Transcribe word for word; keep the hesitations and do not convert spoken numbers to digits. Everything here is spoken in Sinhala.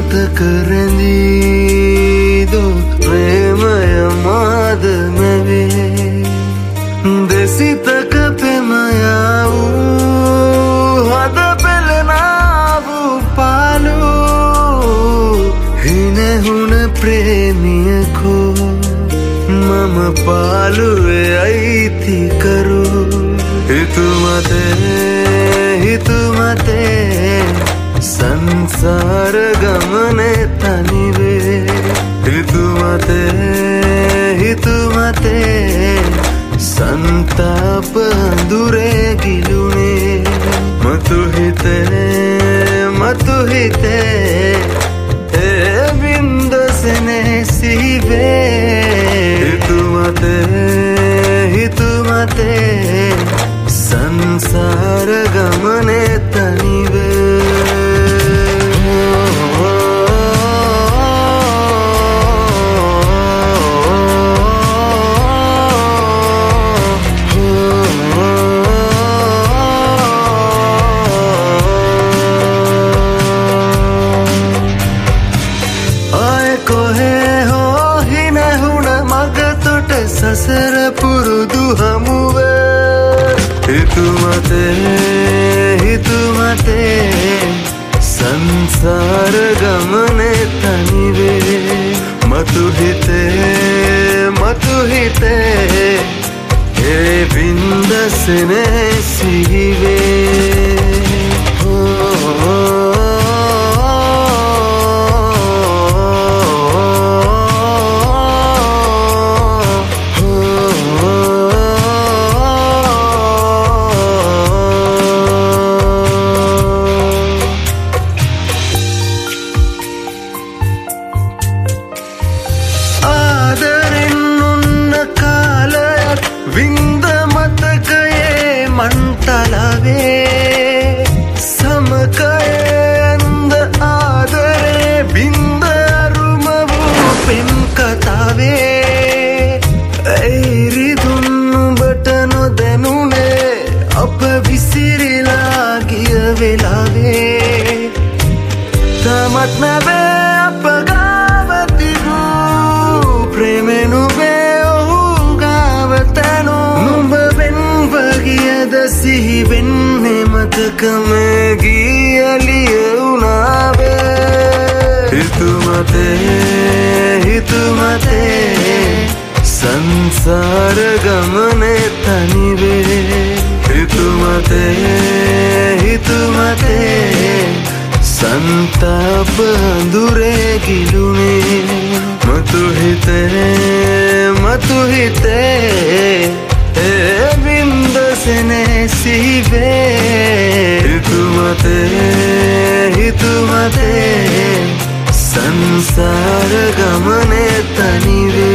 මතක රැඳී දෝ ප්‍රේමය මාද මැවේ දෙසිතක පෙමයා වූ හද පෙළනා වූ පාලු හිනහුන ප්‍රේමියකෝ මම පාලුවේ අයිතිකරු හිතුමතේ හිතුමතේ සංසාර ගමනේ තනිවේ හිතුමතේ හිතුමතේ සංතාප අඳුරේ ගිලුනේ මතු හිතේ මතු හිතේ ඒ බින්දසනේ සිහිවේ හිතුමතේ හිතුමතේ සංසාර ගමනේ තනිවේ සසර පුරුදු හමුවේ හිතුමතේ හිතුමතේ සංසාර ගමනේ තනිවේ මතු හිතේ මතු හිතේ ඒ බින්දසනේ සිහිවේ වින්ද මතකයේ මන්තලවේ සමකයේ ඇන්ද ආදරේ බින්ද අරුම වූ පෙම් කතාවේ ඇයිරිදුන්නුඹට නොදැනුනේ අප විසිරිලා ගිය වෙලාවේ තමත් නැවේ අප ගාව තිබූ ප්‍රේමෙනුබේ සිහි වෙන්නේ මතකම ගියලිය වුණාවේ හිතුමතේ හිතුමතේ සංසාර ගමනේ තනිවේ හිතුමතේ හිතුමතේ සංතාප අඳුරේ ගිලුනේ මතු හිතේ මතු හිතේ ඒ බින්දසනේ සිහිවේ හිතුමතේ හිතුමතේ සංසාර ගමනේ තනිවේ